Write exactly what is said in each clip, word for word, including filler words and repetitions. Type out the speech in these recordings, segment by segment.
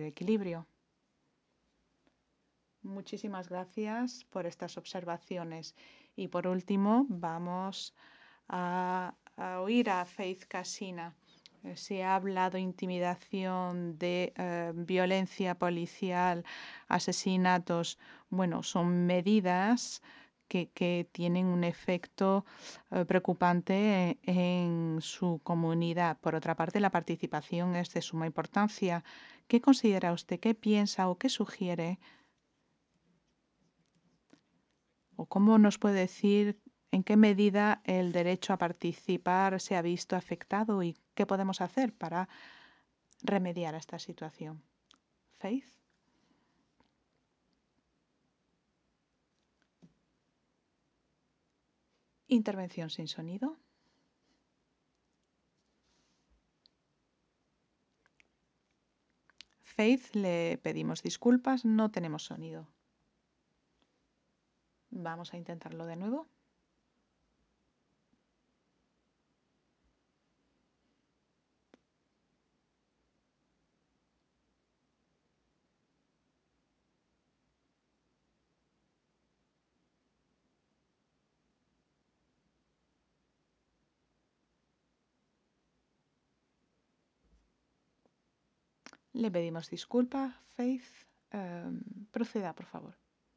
equilibrio. Muchísimas gracias por estas observaciones. Y por último, vamos a, a oír a Faith Casina. Eh, Se ha hablado de intimidación, de eh, violencia policial, asesinatos. Bueno, son medidas que, que tienen un efecto eh, preocupante en su comunidad. Por otra parte, la participación es de suma importancia. ¿Qué considera usted? ¿Qué piensa o qué sugiere? ¿O cómo nos puede decir en qué medida el derecho a participar se ha visto afectado y qué podemos hacer para remediar esta situación? Faith. Intervención sin sonido. Faith, le pedimos disculpas, no tenemos sonido. Vamos a intentarlo de nuevo. Le pedimos disculpas, Faith. Eh, proceda, por favor.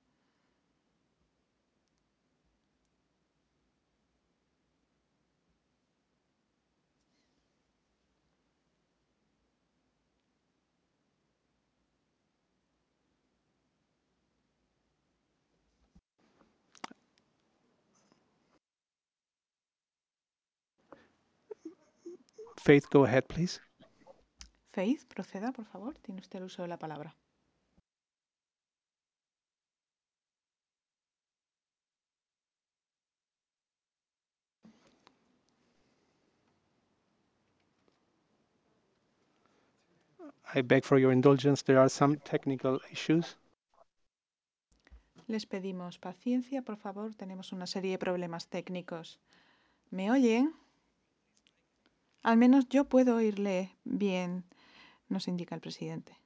Faith, go ahead, please. Faith, proceda, por favor. Tiene usted el uso de la palabra. I beg for your indulgence. There are some technical issues. Les pedimos paciencia, por favor. Tenemos una serie de problemas técnicos. ¿Me oyen? Al menos yo puedo oírle bien, nos indica el presidente.